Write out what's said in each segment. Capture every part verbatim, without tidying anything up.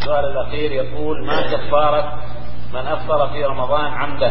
السؤال الأخير يقول: ما كفارة من أفطر في رمضان عمدا؟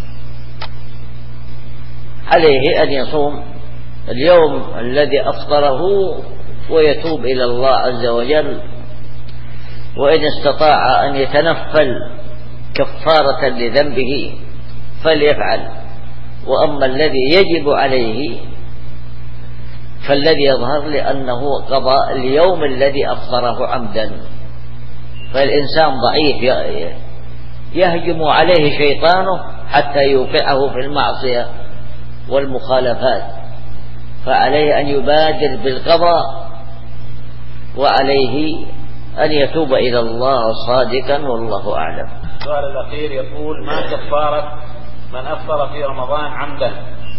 عليه أن يصوم اليوم الذي أفطره ويتوب إلى الله عز وجل، وإن استطاع أن يتنفل كفارة لذنبه فليفعل. وأما الذي يجب عليه فالذي يظهر لأنه قضاء اليوم الذي أفطره عمدا، فالإنسان ضعيف يهجم عليه شيطانه حتى يوقعه في المعصية والمخالفات، فعليه أن يبادر بالقضاء، وعليه أن يتوب إلى الله صادقا، والله أعلم. السؤال الأخير يقول: ما كفارة من أفطر في رمضان عمدا؟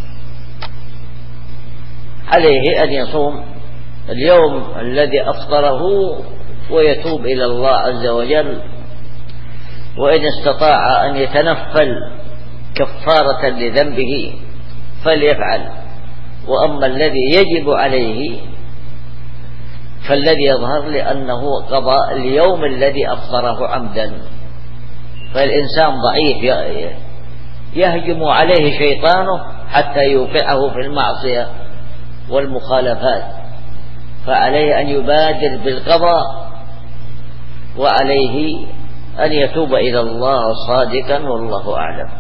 عليه أن يصوم اليوم الذي أفطره ويتوب إلى الله عز وجل، وإن استطاع أن يتنفل كفارة لذنبه فليفعل. وأما الذي يجب عليه فالذي يظهر لأنه قضاء اليوم الذي أفطره عمدا، فالإنسان ضعيف يهجم عليه شيطانه حتى يوقعه في المعصية والمخالفات، فعليه أن يبادر بالقضاء، وعليه أن يتوب إلى الله صادقا، والله أعلم.